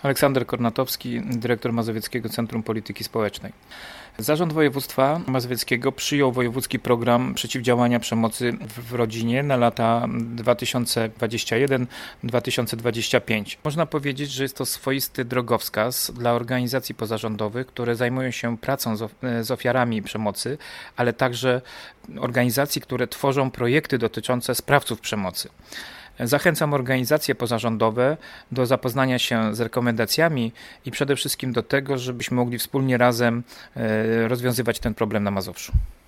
Aleksander Kornatowski, dyrektor Mazowieckiego Centrum Polityki Społecznej. Zarząd Województwa Mazowieckiego przyjął wojewódzki program przeciwdziałania przemocy w rodzinie na lata 2021-2025. Można powiedzieć, że jest to swoisty drogowskaz dla organizacji pozarządowych, które zajmują się pracą z ofiarami przemocy, ale także organizacji, które tworzą projekty dotyczące sprawców przemocy. Zachęcam organizacje pozarządowe do zapoznania się z rekomendacjami i przede wszystkim do tego, żebyśmy mogli wspólnie razem rozwiązywać ten problem na Mazowszu.